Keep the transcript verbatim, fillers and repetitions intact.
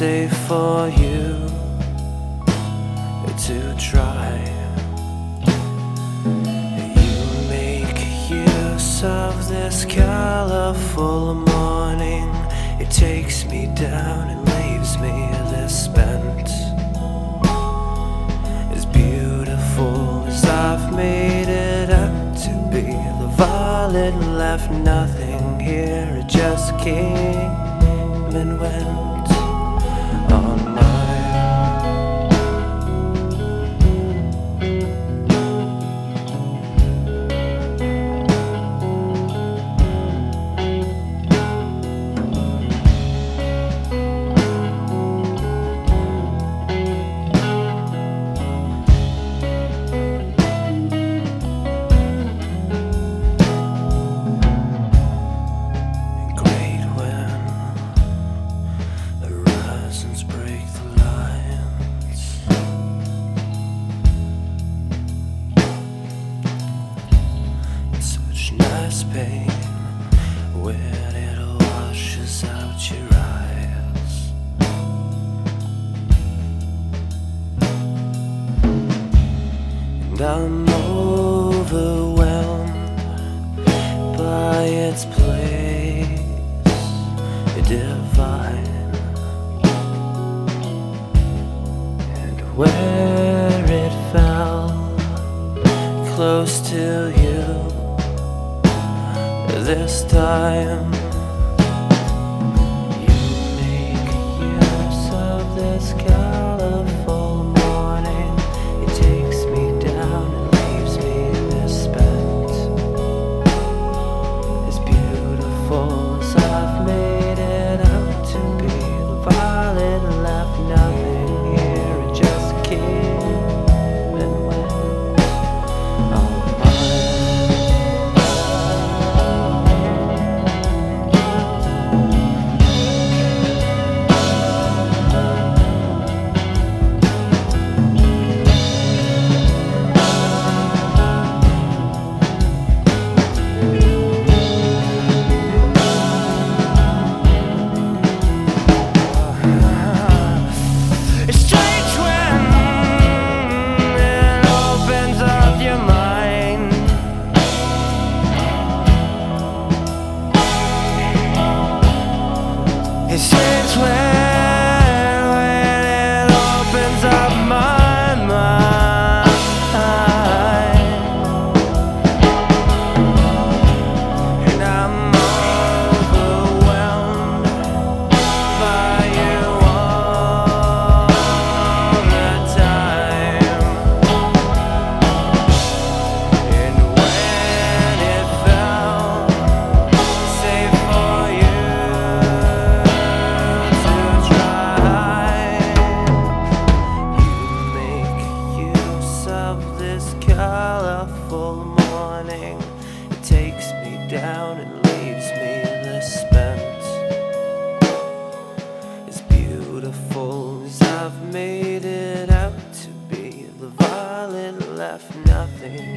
safe for you to try. You make use of this colorful morning. It takes me down and leaves me this spent. As beautiful as I've made it out to be, the violet left nothing here. It just came and went on mine. Nice pain when it washes out your eyes. And I'm overwhelmed by its place divine, and where it fell close to you this time. You make use of this colorful morning. It takes me down and leaves me this spent. As beautiful as I've made it out to be, the violet left nothing here. It just came and went on mine. It's strange when, when it opens up my mind, and I'm overwhelmed by you all the time. And when it felt safe for you colorful morning, it takes me down and leaves me this spent. As beautiful as I've made it out to be, the violet left nothing